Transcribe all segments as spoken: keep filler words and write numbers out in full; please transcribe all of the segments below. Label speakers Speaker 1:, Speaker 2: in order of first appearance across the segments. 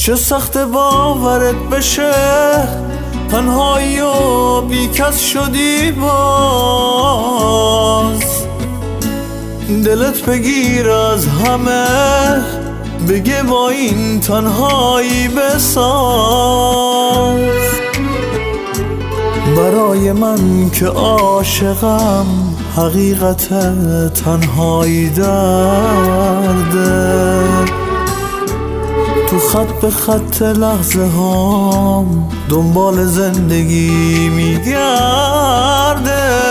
Speaker 1: چه سخت باورت بشه تنهایی و بی کس شدی باز. دلت بگیر از همه بگه با این تنهایی بساز. برای من که عاشقم حقیقت تنهایی درده. تو خط به خط لحظه هام دنبال زندگی میگرده.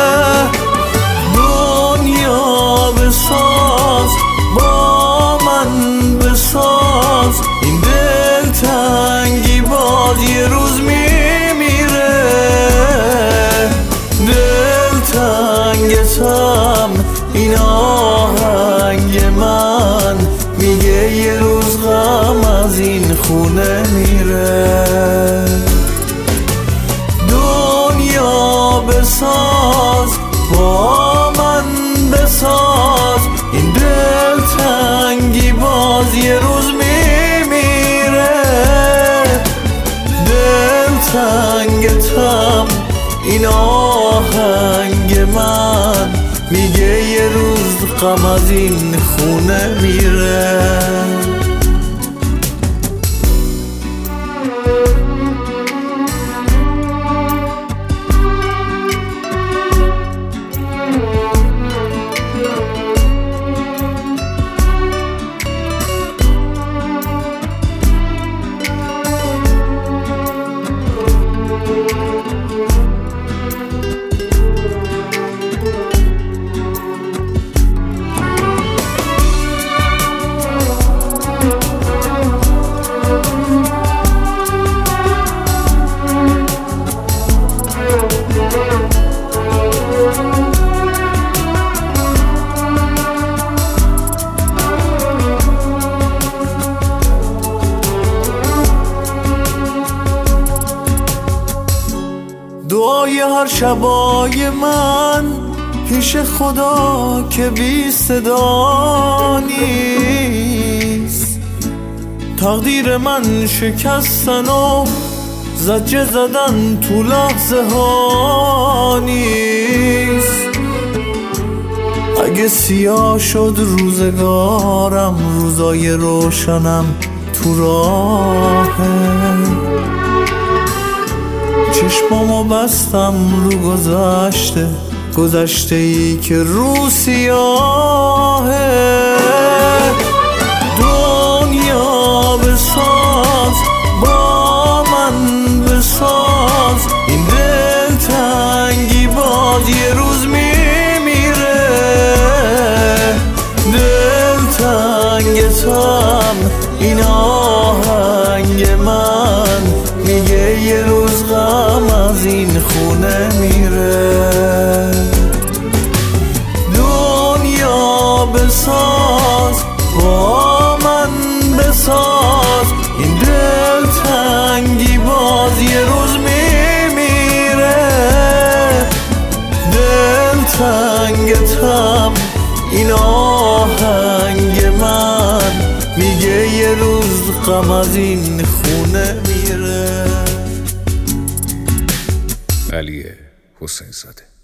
Speaker 1: دنیا بساز با من بساز، این دل تنگی باز یه روز میمیره. دل تنگتم این آهنگ من میگه یه روز غم از این خونه میره. دنیا بساز با من بساز، این دل تنگی باز یه روز میمیره. دل تنگتم این آهنگ من میگه یه روز غم از این خونه میره. دعای هر شبای من پیش خدا که بی صدا نیست. تقدیر من شکستن و زجه زدن تو لحظه ها نیست. اگه سیاه شد روزگارم روزای روشنم تو راهه. چشمامو بستم رو گذشته، گذشته ای که رو سیاهه. دنیا بساز با من بساز، این دل تنگی باز یه روز میمیره. دل تنگتم این آهنگ من میگه یه روز غم از این خونه میره. دنیا بساز با من بساز، این دل تنگی باز یه روز میمیره. دل تنگتم این آهنگ من میگه یه روز غم از این خونه میره.
Speaker 2: علی حسین زاده.